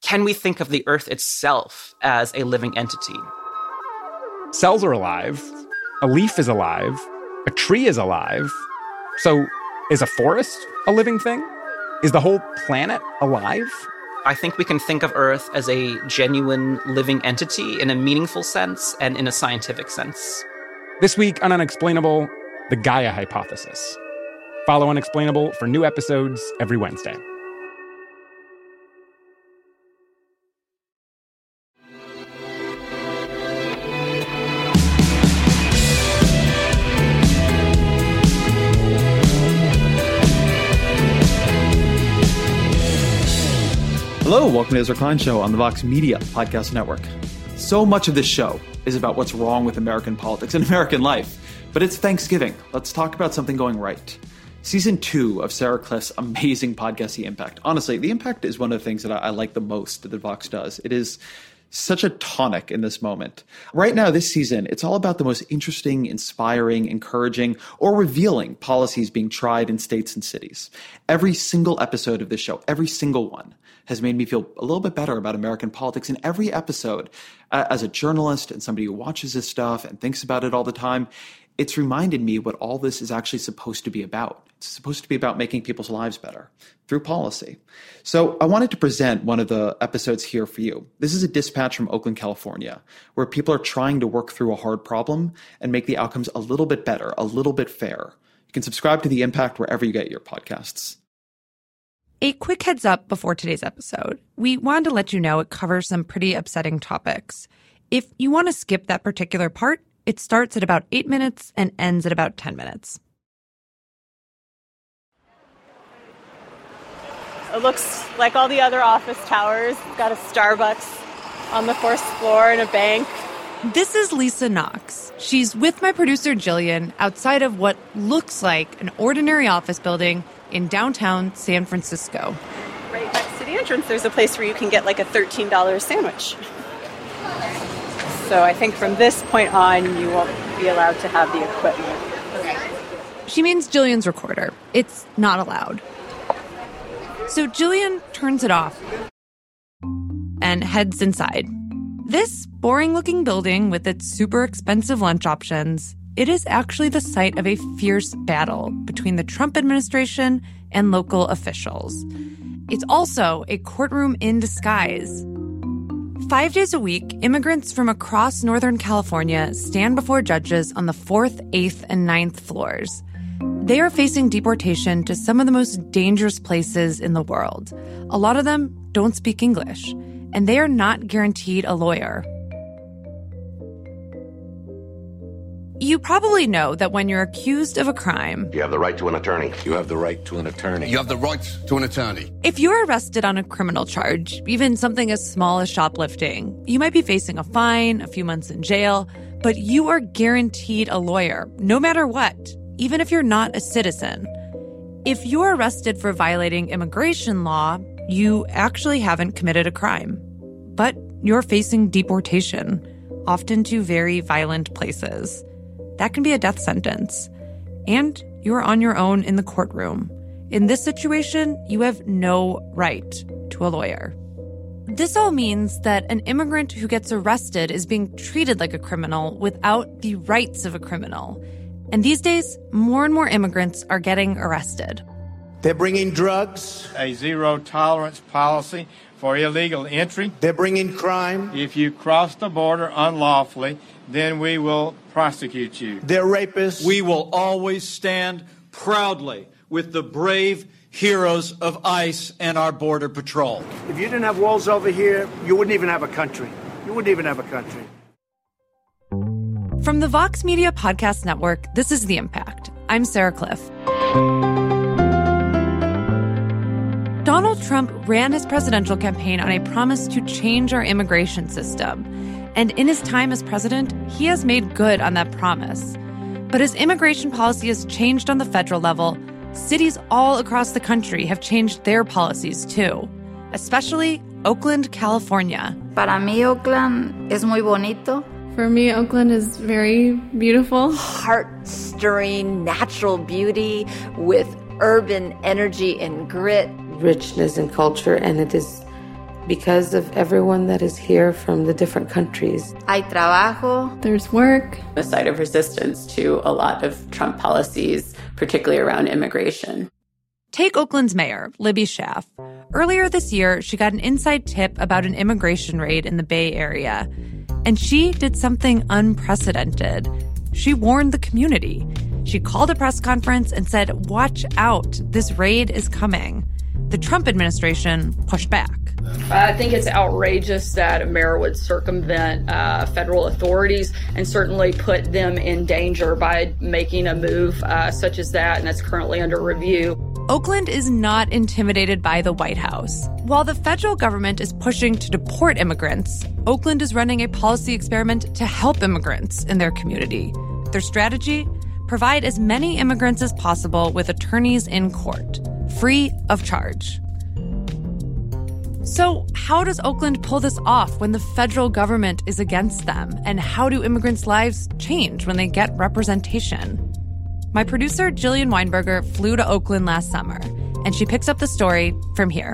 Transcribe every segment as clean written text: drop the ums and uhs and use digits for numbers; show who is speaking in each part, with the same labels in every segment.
Speaker 1: can we think of the Earth itself as a living entity?
Speaker 2: Cells are alive. A leaf is alive. A tree is alive. So is a forest a living thing? Is the whole planet alive?
Speaker 1: I think we can think of Earth as a genuine living entity in a meaningful sense and in a scientific sense.
Speaker 2: This week on Unexplainable, the Gaia hypothesis. Follow Unexplainable for new episodes every Wednesday.
Speaker 3: Hello, welcome to Ezra Klein Show on the Vox Media Podcast Network. So much of this show is about what's wrong with American politics and American life, but it's Thanksgiving. Let's talk about something going right. Season 2 of Sarah Cliff's amazing podcast, The Impact. Honestly, The Impact is one of the things that I like the most that Vox does. It is such a tonic in this moment. Right now, this season, it's all about the most interesting, inspiring, encouraging, or revealing policies being tried in states and cities. Every single episode of this show, every single one, has made me feel a little bit better about American politics. And every episode, as a journalist and somebody who watches this stuff and thinks about it all the time, it's reminded me what all this is actually supposed to be about. It's supposed to be about making people's lives better through policy. So I wanted to present one of the episodes here for you. This is a dispatch from Oakland, California, where people are trying to work through a hard problem and make the outcomes a little bit better, a little bit fair. You can subscribe to The Impact wherever you get your podcasts.
Speaker 4: A quick heads up before today's episode. We wanted to let you know it covers some pretty upsetting topics. If you want to skip that particular part, it starts at about 8 minutes and ends at about 10 minutes.
Speaker 5: It looks like all the other office towers. It's got a Starbucks on the 4th floor and a bank.
Speaker 4: This is Lisa Knox. She's with my producer Jillian outside of what looks like an ordinary office building in downtown San Francisco.
Speaker 5: Right next to the entrance, there's a place where you can get like a $13 sandwich. So I think from this point on, you won't be allowed to have the equipment. Okay.
Speaker 4: She means Jillian's recorder. It's not allowed. So Jillian turns it off and heads inside. This boring-looking building with its super expensive lunch options, it is actually the site of a fierce battle between the Trump administration and local officials. It's also a courtroom in disguise. 5 days a week, immigrants from across Northern California stand before judges on the 4th, 8th, and 9th floors. They are facing deportation to some of the most dangerous places in the world. A lot of them don't speak English, and they are not guaranteed a lawyer. You probably know that when you're accused of a crime,
Speaker 6: you have the right to an attorney.
Speaker 7: You have the right to an attorney.
Speaker 8: You have the right to an attorney.
Speaker 4: If you're arrested on a criminal charge, even something as small as shoplifting, you might be facing a fine, a few months in jail, but you are guaranteed a lawyer, no matter what, even if you're not a citizen. If you're arrested for violating immigration law, you actually haven't committed a crime, but you're facing deportation, often to very violent places. That can be a death sentence. And you're on your own in the courtroom. In this situation, you have no right to a lawyer. This all means that an immigrant who gets arrested is being treated like a criminal without the rights of a criminal. And these days, more and more immigrants are getting arrested.
Speaker 9: They're bringing drugs.
Speaker 10: A zero-tolerance policy for illegal entry.
Speaker 9: They're bringing crime.
Speaker 10: If you cross the border unlawfully, then we will prosecute you.
Speaker 9: They're rapists.
Speaker 11: We will always stand proudly with the brave heroes of ICE and our Border Patrol.
Speaker 9: If you didn't have walls over here, you wouldn't even have a country. You wouldn't even have a country.
Speaker 4: From the Vox Media Podcast Network, this is The Impact. I'm Sarah Cliff. Donald Trump ran his presidential campaign on a promise to change our immigration system. And in his time as president, he has made good on that promise. But as immigration policy has changed on the federal level, cities all across the country have changed their policies too, especially Oakland, California.
Speaker 12: Para mí, Oakland es muy bonito.
Speaker 13: For me, Oakland is very beautiful.
Speaker 14: Heart-stirring natural beauty with urban energy and grit.
Speaker 15: Richness and culture, and it is
Speaker 6: because of everyone that is here from the different countries.
Speaker 12: Hay trabajo.
Speaker 13: There's work.
Speaker 7: A side of resistance to a lot of Trump policies, particularly around immigration.
Speaker 4: Take Oakland's mayor, Libby Schaaf. Earlier this year, she got an inside tip about an immigration raid in the Bay Area. And she did something unprecedented. She warned the community. She called a press conference and said, watch out, this raid is coming. The Trump administration pushed back.
Speaker 15: I think it's outrageous that a mayor would circumvent federal authorities and certainly put them in danger by making a move such as that, and that's currently under review.
Speaker 4: Oakland is not intimidated by the White House. While the federal government is pushing to deport immigrants, Oakland is running a policy experiment to help immigrants in their community. Their strategy? Provide as many immigrants as possible with attorneys in court, free of charge. So how does Oakland pull this off when the federal government is against them? And how do immigrants' lives change when they get representation? My producer, Jillian Weinberger, flew to Oakland last summer, and she picks up the story from here.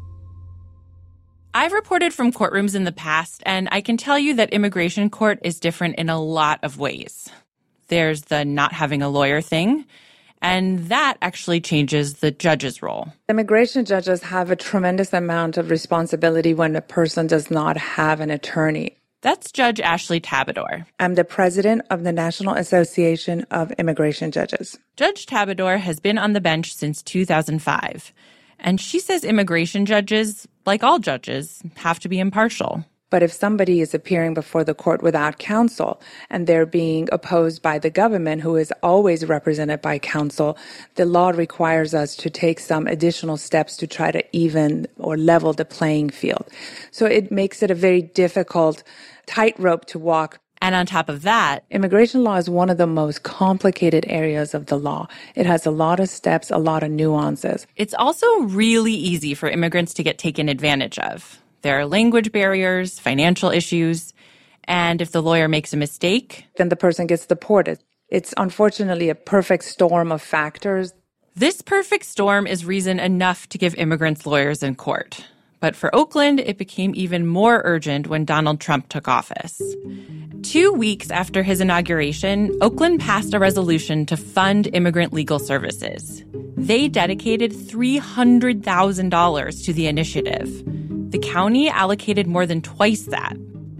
Speaker 16: I've reported from courtrooms in the past, and I can tell you that immigration court is different in a lot of ways. There's the not having a lawyer thing, and that actually changes the judge's role.
Speaker 6: Immigration judges have a tremendous amount of responsibility when a person does not have an attorney.
Speaker 16: That's Judge Ashley Tabador.
Speaker 6: I'm the president of the National Association of Immigration Judges.
Speaker 16: Judge Tabador has been on the bench since 2005, and she says immigration judges, like all judges, have to be impartial.
Speaker 6: But if somebody is appearing before the court without counsel and they're being opposed by the government, who is always represented by counsel, the law requires us to take some additional steps to try to even or level the playing field. So it makes it a very difficult tightrope to walk.
Speaker 16: And on top of that,
Speaker 6: immigration law is one of the most complicated areas of the law. It has a lot of steps, a lot of nuances.
Speaker 16: It's also really easy for immigrants to get taken advantage of. There are language barriers, financial issues, and if the lawyer makes a mistake,
Speaker 6: then the person gets deported. It's unfortunately a perfect storm of factors.
Speaker 16: This perfect storm is reason enough to give immigrants lawyers in court. But for Oakland, it became even more urgent when Donald Trump took office. 2 weeks after his inauguration, Oakland passed a resolution to fund immigrant legal services. They dedicated $300,000 to the initiative. The county allocated more than twice that.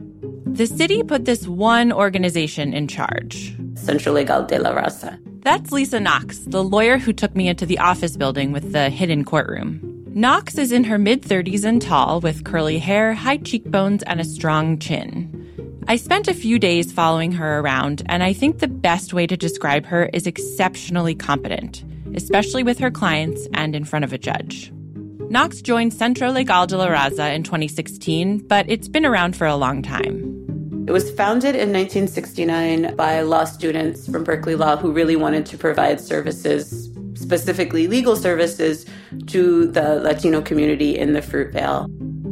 Speaker 16: The city put this one organization in charge.
Speaker 7: Centro Legal de la Raza.
Speaker 16: That's Lisa Knox, the lawyer who took me into the office building with the hidden courtroom. Knox is in her mid-30s and tall, with curly hair, high cheekbones, and a strong chin. I spent a few days following her around, and I think the best way to describe her is exceptionally competent, especially with her clients and in front of a judge. Knox joined Centro Legal de la Raza in 2016, but it's been around for a long time.
Speaker 7: It was founded in 1969 by law students from Berkeley Law who really wanted to provide services, specifically legal services, to the Latino community in the Fruitvale.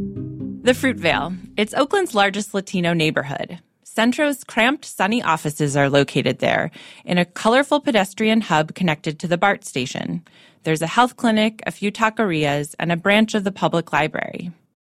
Speaker 16: The Fruitvale. It's Oakland's largest Latino neighborhood. Centro's cramped, sunny offices are located there, in a colorful pedestrian hub connected to the BART station. There's a health clinic, a few taquerias, and a branch of the public library.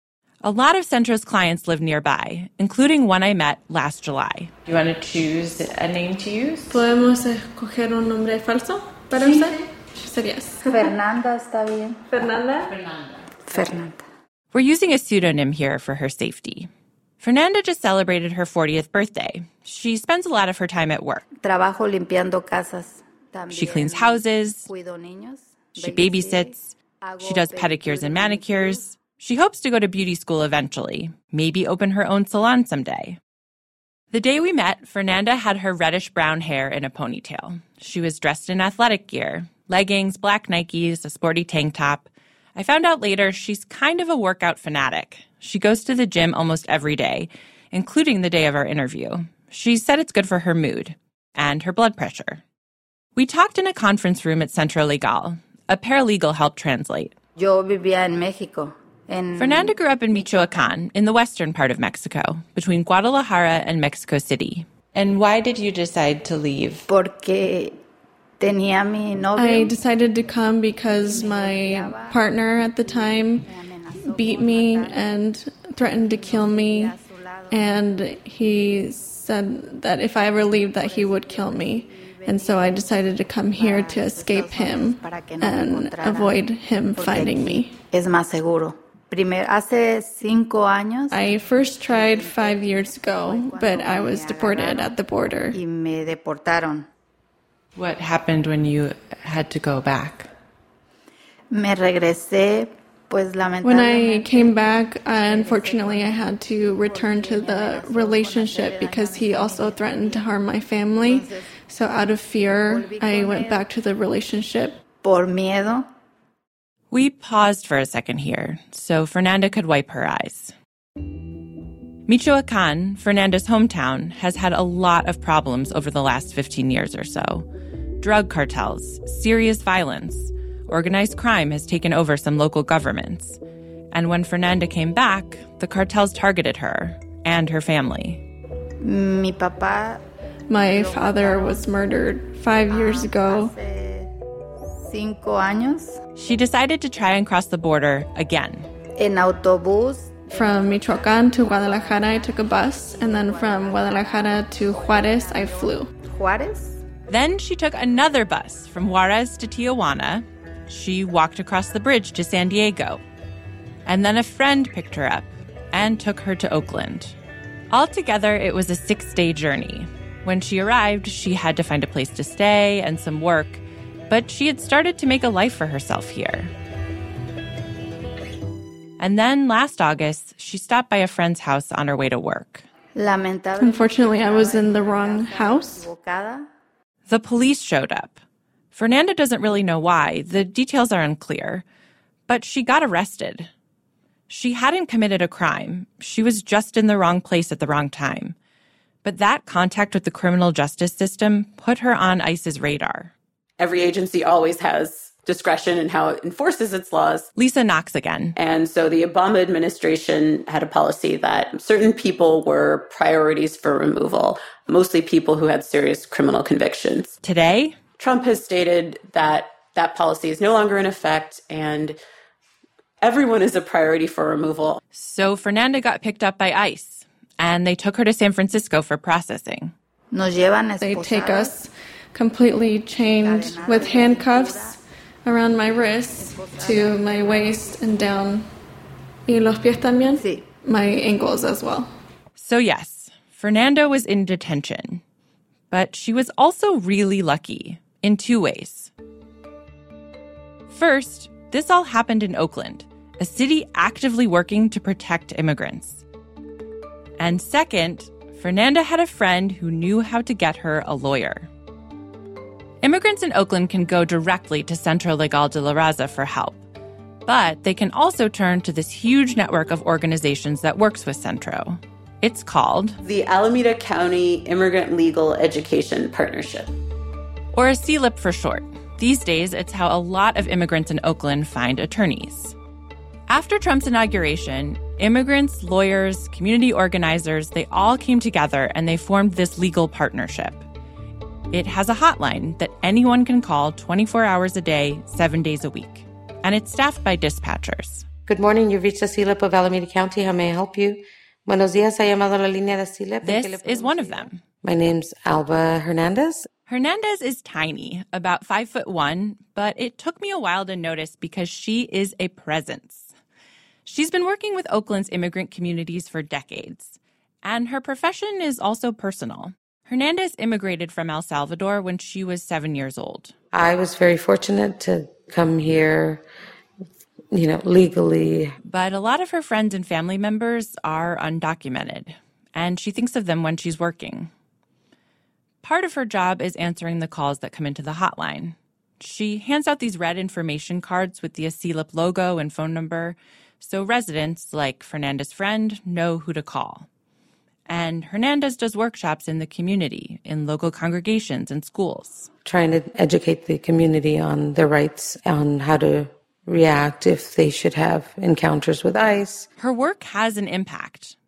Speaker 16: A lot of Centro's clients live nearby, including one I met last July.
Speaker 7: Do you want to choose a name to use?
Speaker 13: ¿Podemos escoger un nombre falso para usar? Serías.
Speaker 12: Fernanda está bien.
Speaker 13: Fernanda?
Speaker 12: Fernanda.
Speaker 16: We're using a pseudonym here for her safety. Fernanda just celebrated her 40th birthday. She spends a lot of her time at work.
Speaker 12: Trabajo limpiando casas.
Speaker 16: She cleans houses.
Speaker 12: Cuido niños.
Speaker 16: She babysits. She does pedicures and manicures. She hopes to go to beauty school eventually, maybe open her own salon someday. The day we met, Fernanda had her reddish-brown hair in a ponytail. She was dressed in athletic gear, leggings, black Nikes, a sporty tank top. I found out later she's kind of a workout fanatic. She goes to the gym almost every day, including the day of our interview. She said it's good for her mood and her blood pressure. We talked in a conference room at Centro Legal. A paralegal helped translate.
Speaker 12: Yo vivía en México.
Speaker 16: Fernanda grew up in Michoacán, in the western part of Mexico, between Guadalajara and Mexico City. And why did you decide to leave?
Speaker 12: Porque tenía mi novio.
Speaker 13: I decided to come because my partner at the time beat me and threatened to kill me. And he said that if I ever leave, that he would kill me. And so I decided to come here to escape him and avoid him finding me.
Speaker 12: Es más seguro. Hace 5 años.
Speaker 13: I first tried 5 years ago, but I was deported at the border.
Speaker 12: Y me deportaron.
Speaker 16: What happened when you had to go back?
Speaker 12: Me regresé, pues lamentablemente.
Speaker 13: When I came back, unfortunately, I had to return to the relationship because he also threatened to harm my family. So out of fear, I went back to the relationship.
Speaker 12: Por miedo.
Speaker 16: We paused for a second here so Fernanda could wipe her eyes. Michoacán, Fernanda's hometown, has had a lot of problems over the last 15 years or so. Drug cartels, serious violence, organized crime has taken over some local governments. And when Fernanda came back, the cartels targeted her and her family.
Speaker 13: My father was murdered 5 years ago.
Speaker 12: 5 años.
Speaker 16: She decided to try and cross the border again.
Speaker 12: En autobús.
Speaker 13: From Michoacán to Guadalajara, I took a bus. And then from Guadalajara to Juárez, I flew.
Speaker 12: Juárez?
Speaker 16: Then she took another bus from Juárez to Tijuana. She walked across the bridge to San Diego. And then a friend picked her up and took her to Oakland. Altogether, it was a 6-day journey. When she arrived, she had to find a place to stay and some work, but she had started to make a life for herself here. And then last August, she stopped by a friend's house on her way to work.
Speaker 13: Unfortunately, I was in the wrong house.
Speaker 16: The police showed up. Fernanda doesn't really know why. The details are unclear. But she got arrested. She hadn't committed a crime. She was just in the wrong place at the wrong time. But that contact with the criminal justice system put her on ICE's radar.
Speaker 7: Every agency always has discretion in how it enforces its laws.
Speaker 16: Lisa Knox again.
Speaker 7: And so the Obama administration had a policy that certain people were priorities for removal, mostly people who had serious criminal convictions.
Speaker 16: Today,
Speaker 7: Trump has stated that that policy is no longer in effect and everyone is a priority for removal.
Speaker 16: So Fernanda got picked up by ICE, and they took her to San Francisco for processing.
Speaker 13: They take us completely chained with handcuffs around my wrists to my waist and down. Y los pies también? Sí. My ankles as well.
Speaker 16: So yes, Fernanda was in detention. But she was also really lucky in 2 ways. First, this all happened in Oakland, a city actively working to protect immigrants. And second, Fernanda had a friend who knew how to get her a lawyer. Immigrants in Oakland can go directly to Centro Legal de la Raza for help. But they can also turn to this huge network of organizations that works with Centro. It's called
Speaker 7: the Alameda County Immigrant Legal Education Partnership,
Speaker 16: or a CLIP for short. These days, it's how a lot of immigrants in Oakland find attorneys. After Trump's inauguration, immigrants, lawyers, community organizers, they all came together and they formed this legal partnership. It has a hotline that anyone can call 24 hours a day, 7 days a week. And it's staffed by dispatchers.
Speaker 17: Good morning, you've reached the CLIP of Alameda County. How may I help you? Buenos días, ha llamado la línea de CLIP.
Speaker 16: This is one of them.
Speaker 17: My name's Alba Hernandez.
Speaker 16: Hernandez is tiny, about 5'1", but it took me a while to notice because she is a presence. She's been working with Oakland's immigrant communities for decades, and her profession is also personal. Hernandez immigrated from El Salvador when she was 7 years old.
Speaker 17: I was very fortunate to come here, legally.
Speaker 16: But a lot of her friends and family members are undocumented, and she thinks of them when she's working. Part of her job is answering the calls that come into the hotline. She hands out these red information cards with the CLIP logo and phone number, so residents, like Fernanda's friend, know who to call. And Hernandez does workshops in the community, in local congregations and schools.
Speaker 17: Trying to educate the community on their rights, on how to react if they should have encounters with ICE.
Speaker 16: Her work has an impact.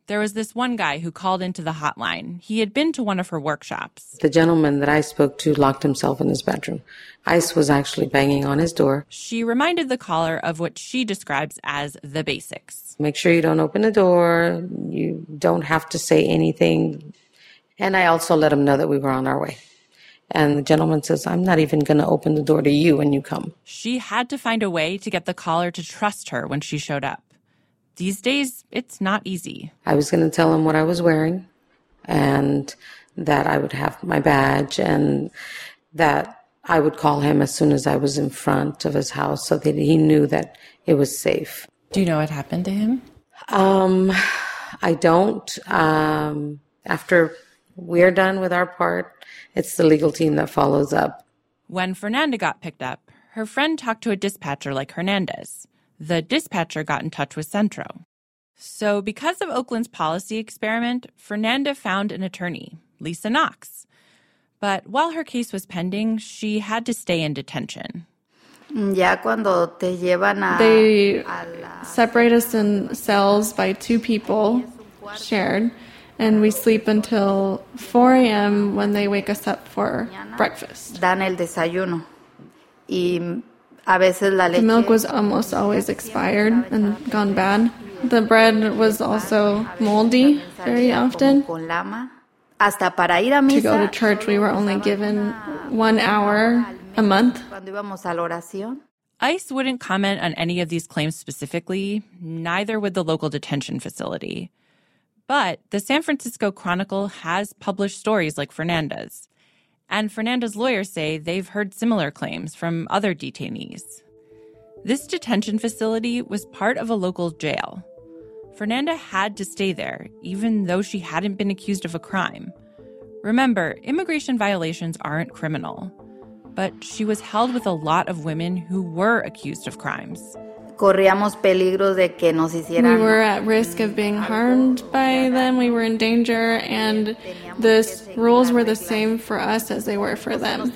Speaker 16: There was this one guy who called into the hotline. He had been to one of her workshops.
Speaker 17: The gentleman that I spoke to locked himself in his bedroom. ICE was actually banging on his door.
Speaker 16: She reminded the caller of what she describes as the basics.
Speaker 17: Make sure you don't open the door. You don't have to say anything. And I also let him know that we were on our way. And the gentleman says, I'm not even going to open the door to you when you come.
Speaker 16: She had to find a way to get the caller to trust her when she showed up. These days, it's not easy.
Speaker 17: I was going to tell him what I was wearing and that I would have my badge and that I would call him as soon as I was in front of his house so that he knew that it was safe.
Speaker 18: Do you know what happened to him?
Speaker 17: I don't. After we're done with our part, it's the legal team that follows up.
Speaker 16: When Fernanda got picked up, her friend talked to a dispatcher like Hernandez. The dispatcher got in touch with Centro. So because of Oakland's policy experiment, Fernanda found an attorney, Lisa Knox. But while her case was pending, she had to stay in detention.
Speaker 12: They
Speaker 13: separate us in cells by 2 people, shared, and we sleep until 4 a.m. when they wake us up for breakfast.
Speaker 12: Dan el desayuno.
Speaker 13: The milk was almost always expired and gone bad. The bread was also moldy very often. To go to church, we were only given 1 hour a month.
Speaker 16: ICE wouldn't comment on any of these claims specifically, neither would the local detention facility. But the San Francisco Chronicle has published stories like Fernanda's. And Fernanda's lawyers say they've heard similar claims from other detainees. This detention facility was part of a local jail. Fernanda had to stay there, even though she hadn't been accused of a crime. Remember, immigration violations aren't criminal. But she was held with a lot of women who were accused of crimes.
Speaker 12: We
Speaker 13: were at risk of being harmed by them. We were in danger, and the rules were the same for us as they were for them.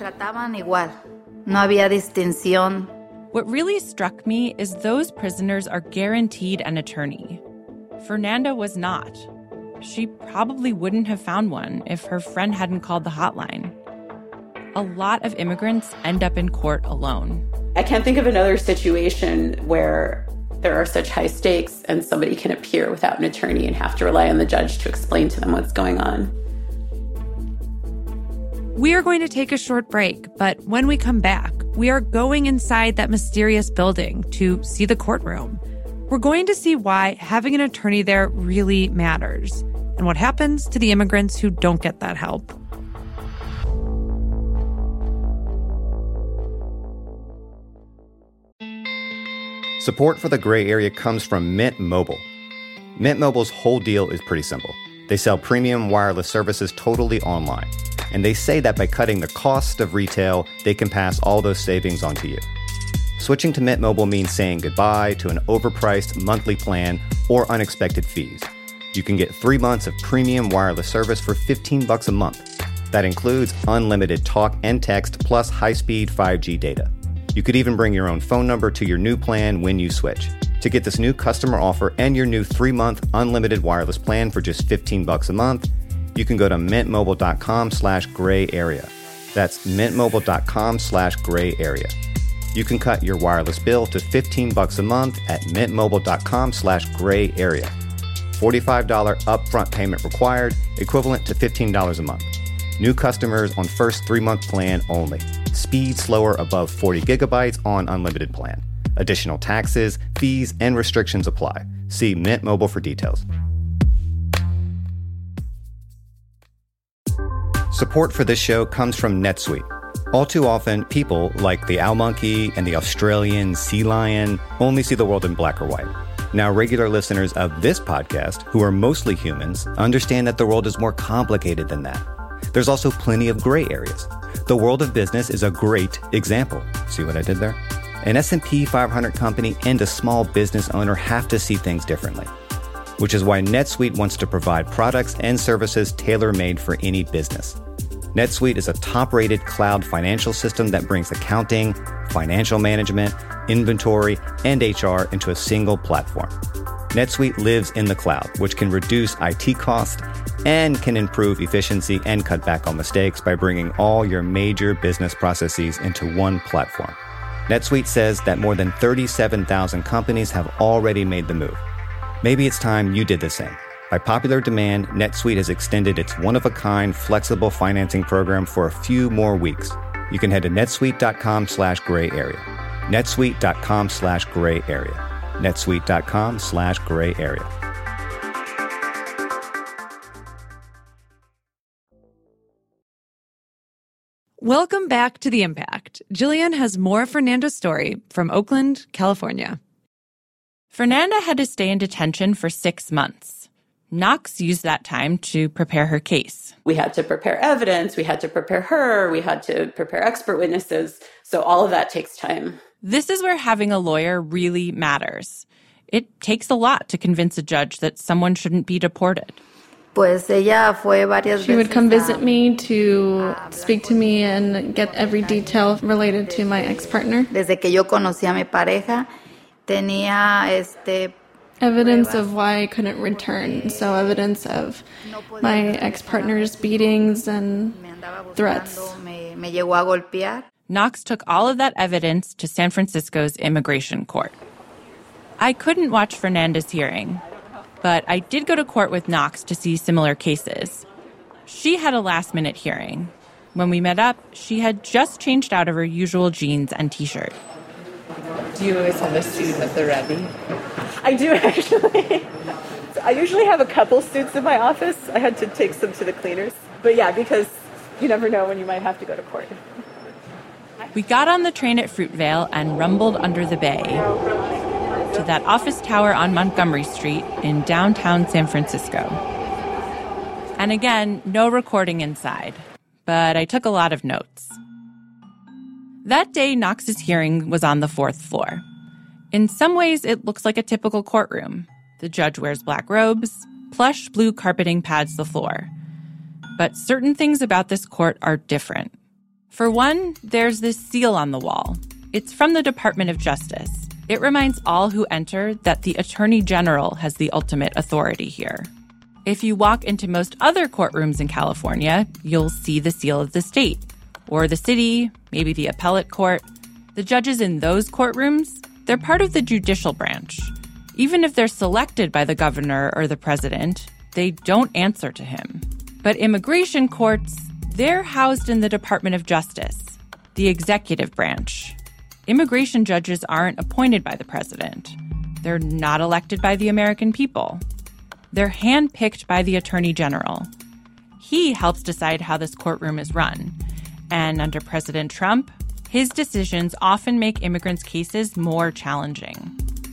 Speaker 16: What really struck me is those prisoners are guaranteed an attorney. Fernanda was not. She probably wouldn't have found one if her friend hadn't called the hotline. A lot of immigrants end up in court alone.
Speaker 7: I can't think of another situation where there are such high stakes and somebody can appear without an attorney and have to rely on the judge to explain to them what's going on.
Speaker 4: We are going to take a short break, but when we come back, we are going inside that mysterious building to see the courtroom. We're going to see why having an attorney there really matters and what happens to the immigrants who don't get that help.
Speaker 19: Support for the Gray Area comes from Mint Mobile. Mint Mobile's whole deal is pretty simple. They sell premium wireless services totally online. And they say that by cutting the cost of retail, they can pass all those savings on to you. Switching to Mint Mobile means saying goodbye to an overpriced monthly plan or unexpected fees. You can get 3 months of premium wireless service for $15 a month. That includes unlimited talk and text plus high-speed 5G data. You could even bring your own phone number to your new plan when you switch. To get this new customer offer and your new 3-month unlimited wireless plan for just $15 a month, you can go to mintmobile.com/grayarea. That's mintmobile.com/grayarea. You can cut your wireless bill to $15 a month at mintmobile.com/grayarea. $45 upfront payment required, equivalent to $15 a month. New customers on first 3-month plan only. Speed slower above 40 gigabytes on unlimited plan. Additional taxes, fees, and restrictions apply. See Mint Mobile for details. Support for this show comes from NetSuite. All too often, people like the owl monkey and the Australian sea lion only see the world in black or white. Now, regular listeners of this podcast, who are mostly humans, understand that the world is more complicated than that. There's also plenty of gray areas. The world of business is a great example. See what I did there? An S&P 500 company and a small business owner have to see things differently, which is why NetSuite wants to provide products and services tailor-made for any business. NetSuite is a top-rated cloud financial system that brings accounting, financial management, inventory, and HR into a single platform. NetSuite lives in the cloud, which can reduce IT costs and can improve efficiency and cut back on mistakes by bringing all your major business processes into one platform. NetSuite says that more than 37,000 companies have already made the move. Maybe it's time you did the same. By popular demand, NetSuite has extended its one-of-a-kind flexible financing program for a few more weeks. You can head to netsuite.com/gray area. netsuite.com/gray area. netsuite.com/gray area.
Speaker 4: Welcome back to The Impact. Jillian has more Fernanda's story from Oakland, California.
Speaker 16: Fernanda had to stay in detention for 6 months. Knox used that time to prepare her case.
Speaker 7: We had to prepare evidence, we had to prepare her, we had to prepare expert witnesses. So all of that takes time.
Speaker 16: This is where having a lawyer really matters. It takes a lot to convince a judge that someone shouldn't be deported.
Speaker 13: She would come visit me to speak to me and get every detail related to my ex-partner. Evidence of why I couldn't return. So evidence of my ex-partner's beatings and threats.
Speaker 16: Knox took all of that evidence to San Francisco's immigration court. I couldn't watch Fernanda's hearing, but I did go to court with Knox to see similar cases. She had a last-minute hearing. When we met up, she had just changed out of her usual jeans and T-shirt.
Speaker 6: Do you always have a suit at the ready?
Speaker 5: I do, actually. I usually have a couple suits in my office. I had to take some to the cleaners. But yeah, because you never know when you might have to go to court.
Speaker 16: We got on the train at Fruitvale and rumbled under the bay to that office tower on Montgomery Street in downtown San Francisco. And again, no recording inside, but I took a lot of notes. That day, Knox's hearing was on the 4th floor. In some ways, it looks like a typical courtroom. The judge wears black robes, plush blue carpeting pads the floor. But certain things about this court are different. For one, there's this seal on the wall. It's from the Department of Justice. It reminds all who enter that the Attorney General has the ultimate authority here. If you walk into most other courtrooms in California, you'll see the seal of the state, or the city, maybe the appellate court. The judges in those courtrooms, they're part of the judicial branch. Even if they're selected by the governor or the president, they don't answer to him. But immigration courts, they're housed in the Department of Justice, the executive branch. Immigration judges aren't appointed by the president. They're not elected by the American people. They're handpicked by the Attorney General. He helps decide how this courtroom is run. And under President Trump, his decisions often make immigrants' cases more challenging.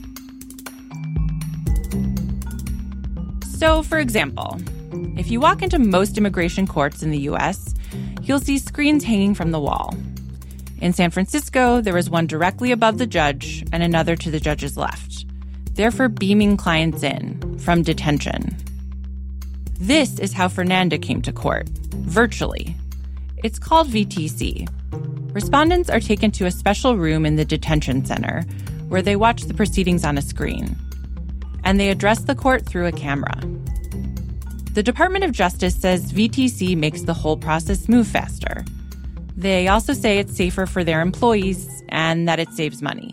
Speaker 16: So, for example, if you walk into most immigration courts in the U.S., you'll see screens hanging from the wall. In San Francisco, there was one directly above the judge and another to the judge's left. They're for beaming clients in from detention. This is how Fernanda came to court, virtually. It's called VTC. Respondents are taken to a special room in the detention center where they watch the proceedings on a screen. And they address the court through a camera. The Department of Justice says VTC makes the whole process move faster. They also say it's safer for their employees and that it saves money.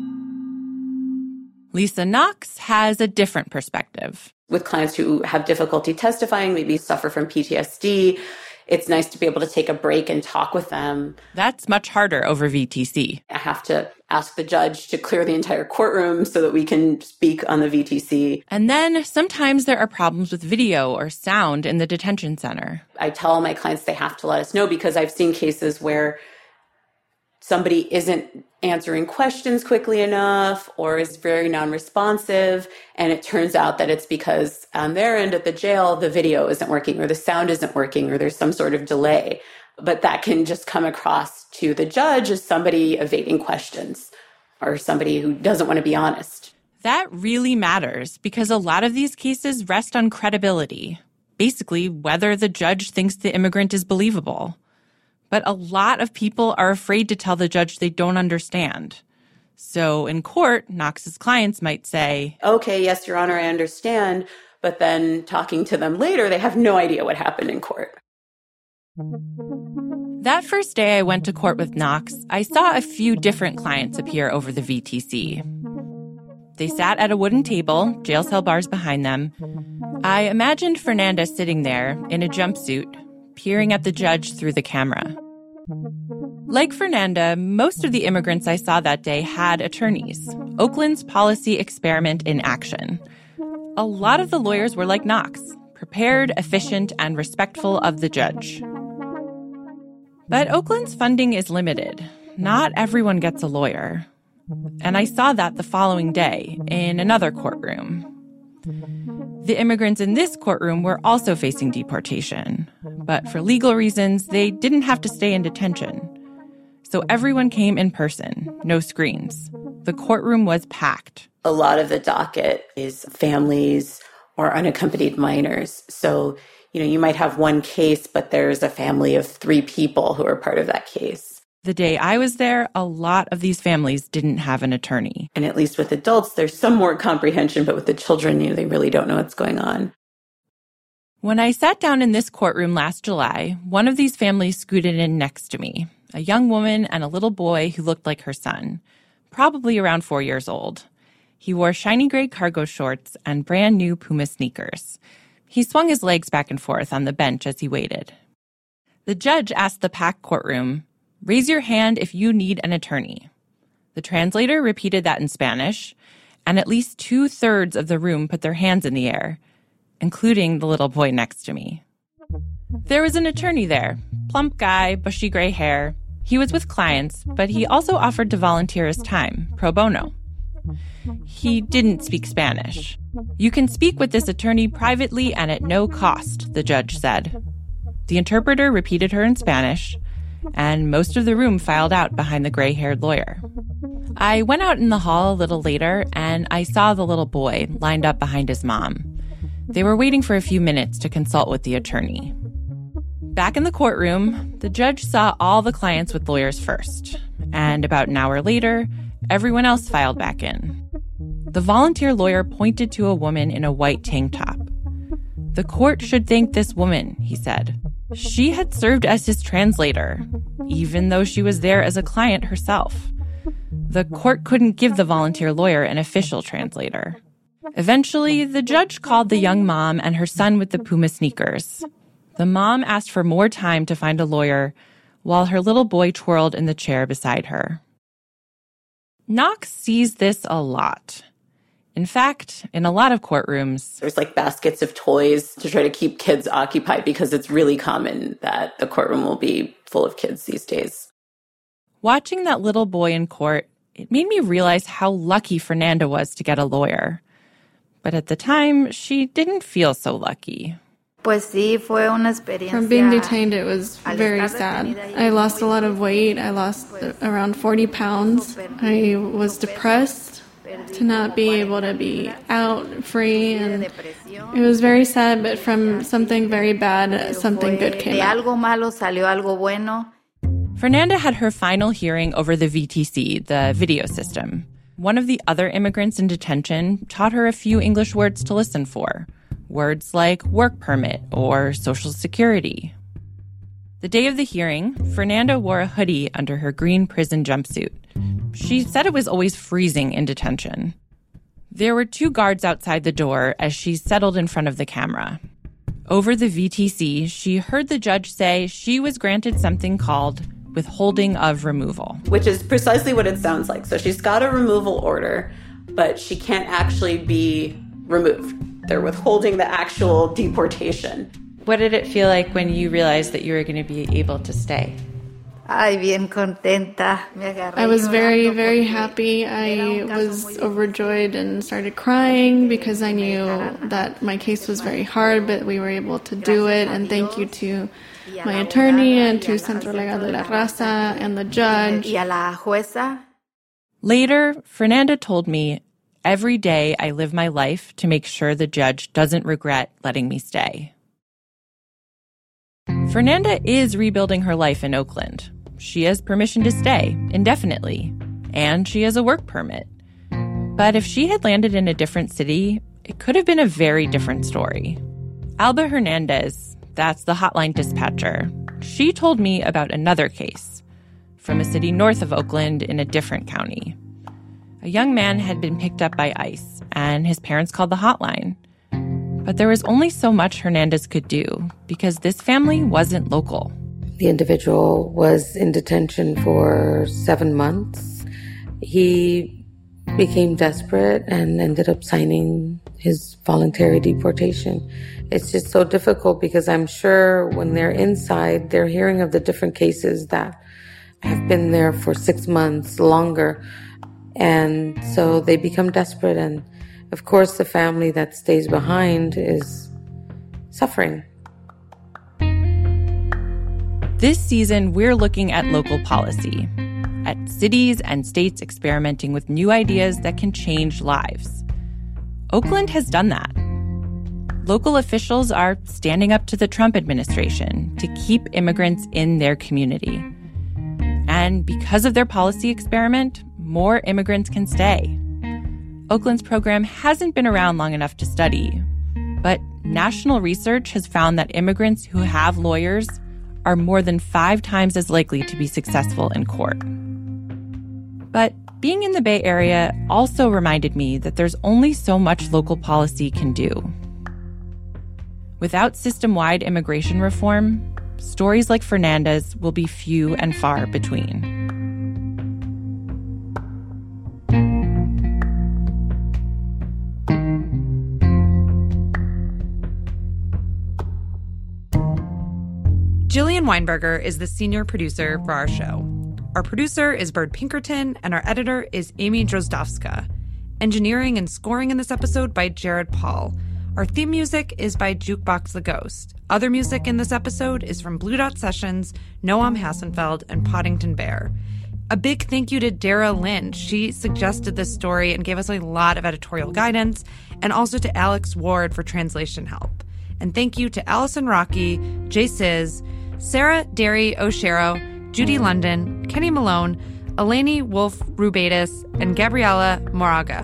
Speaker 16: Lisa Knox has a different perspective.
Speaker 7: With clients who have difficulty testifying, maybe suffer from PTSD, it's nice to be able to take a break and talk with them.
Speaker 16: That's much harder over VTC.
Speaker 7: I have to ask the judge to clear the entire courtroom so that we can speak on the VTC.
Speaker 16: And then sometimes there are problems with video or sound in the detention center.
Speaker 7: I tell my clients they have to let us know because I've seen cases where somebody isn't answering questions quickly enough or is very non-responsive. And it turns out that it's because on their end at the jail, the video isn't working or the sound isn't working or there's some sort of delay. But that can just come across to the judge as somebody evading questions or somebody who doesn't want to be honest.
Speaker 16: That really matters because a lot of these cases rest on credibility. Basically, whether the judge thinks the immigrant is believable. But a lot of people are afraid to tell the judge they don't understand. So in court, Knox's clients might say,
Speaker 7: okay, yes, Your Honor, I understand. But then talking to them later, they have no idea what happened in court.
Speaker 16: That first day I went to court with Knox, I saw a few different clients appear over the VTC. They sat at a wooden table, jail cell bars behind them. I imagined Fernanda sitting there in a jumpsuit, peering at the judge through the camera. Like Fernanda, most of the immigrants I saw that day had attorneys. Oakland's policy experiment in action. A lot of the lawyers were like Knox, prepared, efficient, and respectful of the judge. But Oakland's funding is limited. Not everyone gets a lawyer. And I saw that the following day in another courtroom. The immigrants in this courtroom were also facing deportation. But for legal reasons, they didn't have to stay in detention. So everyone came in person, no screens. The courtroom was packed.
Speaker 7: A lot of the docket is families or unaccompanied minors. So, you might have one case, but there's a family of 3 people who are part of that case.
Speaker 16: The day I was there, a lot of these families didn't have an attorney.
Speaker 7: And at least with adults, there's some more comprehension, but with the children, they really don't know what's going on.
Speaker 16: When I sat down in this courtroom last July, one of these families scooted in next to me, a young woman and a little boy who looked like her son, probably around 4 years old. He wore shiny gray cargo shorts and brand new Puma sneakers. He swung his legs back and forth on the bench as he waited. The judge asked the packed courtroom, "Raise your hand if you need an attorney." The translator repeated that in Spanish, and at least 2/3 of the room put their hands in the air, including the little boy next to me. There was an attorney there, plump guy, bushy gray hair. He was with clients, but he also offered to volunteer his time, pro bono. He didn't speak Spanish. "You can speak with this attorney privately and at no cost," the judge said. The interpreter repeated her in Spanish, and most of the room filed out behind the gray-haired lawyer. I went out in the hall a little later, and I saw the little boy lined up behind his mom. They were waiting for a few minutes to consult with the attorney. Back in the courtroom, the judge saw all the clients with lawyers first, and about an hour later, everyone else filed back in. The volunteer lawyer pointed to a woman in a white tank top. "The court should thank this woman," he said. She had served as his translator, even though she was there as a client herself. The court couldn't give the volunteer lawyer an official translator. Eventually, the judge called the young mom and her son with the Puma sneakers. The mom asked for more time to find a lawyer, while her little boy twirled in the chair beside her. Knox sees this a lot. In fact, in a lot of courtrooms,
Speaker 7: there's baskets of toys to try to keep kids occupied because it's really common that the courtroom will be full of kids these days.
Speaker 16: Watching that little boy in court, it made me realize how lucky Fernanda was to get a lawyer. But at the time, she didn't feel so lucky.
Speaker 13: From being detained, it was very sad. I lost a lot of weight. I lost around 40 pounds. I was depressed to not be able to be out free, and it was very sad, but from something very bad, something good came out.
Speaker 16: Fernanda had her final hearing over the VTC, the video system. One of the other immigrants in detention taught her a few English words to listen for. Words like work permit or Social Security. The day of the hearing, Fernanda wore a hoodie under her green prison jumpsuit. She said it was always freezing in detention. There were 2 guards outside the door as she settled in front of the camera. Over the VTC, she heard the judge say she was granted something called withholding of removal.
Speaker 7: Which is precisely what it sounds like. So she's got a removal order, but she can't actually be removed. They're withholding the actual deportation.
Speaker 16: What did it feel like when you realized that you were going to be able to stay?
Speaker 13: I was very, very happy. I was overjoyed and started crying because I knew that my case was very hard, but we were able to do it. And thank you to my attorney and to Centro Legal de la Raza and the judge.
Speaker 16: Later, Fernanda told me, "Every day I live my life to make sure the judge doesn't regret letting me stay." Fernanda is rebuilding her life in Oakland. She has permission to stay indefinitely. And she has a work permit. But if she had landed in a different city, it could have been a very different story. Alba Hernandez, that's the hotline dispatcher, she told me about another case from a city north of Oakland in a different county. A young man had been picked up by ICE, and his parents called the hotline. But there was only so much Hernandez could do because this family wasn't local.
Speaker 17: The individual was in detention for 7 months. He became desperate and ended up signing his voluntary deportation. It's just so difficult because I'm sure when they're inside, they're hearing of the different cases that have been there for 6 months, longer. And so they become desperate. And of course, the family that stays behind is suffering.
Speaker 16: This season, we're looking at local policy, at cities and states experimenting with new ideas that can change lives. Oakland has done that. Local officials are standing up to the Trump administration to keep immigrants in their community. And because of their policy experiment, more immigrants can stay. Oakland's program hasn't been around long enough to study, but national research has found that immigrants who have lawyers are more than 5 times as likely to be successful in court. But being in the Bay Area also reminded me that there's only so much local policy can do. Without system-wide immigration reform, stories like Fernandez will be few and far between.
Speaker 4: Jillian Weinberger is the senior producer for our show. Our producer is Bird Pinkerton, and our editor is Amy Drozdowska. Engineering and scoring in this episode by Jared Paul. Our theme music is by Jukebox the Ghost. Other music in this episode is from Blue Dot Sessions, Noam Hassenfeld, and Poddington Bear. A big thank you to Dara Lynch. She suggested this story and gave us a lot of editorial guidance, and also to Alex Ward for translation help. And thank you to Allison Rocky, Jay Sizz, Sarah Derry O'Shero, Judy London, Kenny Malone, Eleni Wolf-Rubatis, and Gabriela Moraga.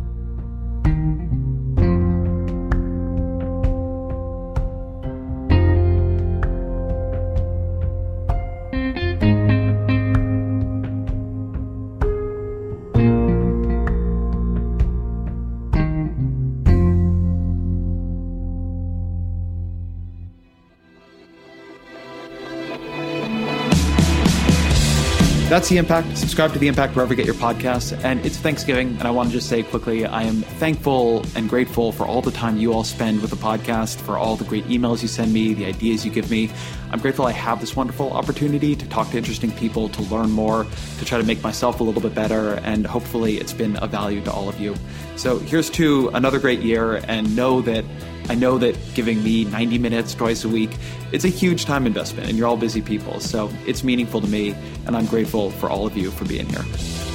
Speaker 3: That's The Impact. Subscribe to The Impact wherever you get your podcasts. And it's Thanksgiving, and I want to just say quickly, I am thankful and grateful for all the time you all spend with the podcast, for all the great emails you send me, the ideas you give me. I'm grateful I have this wonderful opportunity to talk to interesting people, to learn more, to try to make myself a little bit better, and hopefully it's been of value to all of you. So here's to another great year, and I know that giving me 90 minutes twice a week, it's a huge time investment, and you're all busy people. So it's meaningful to me, and I'm grateful for all of you for being here.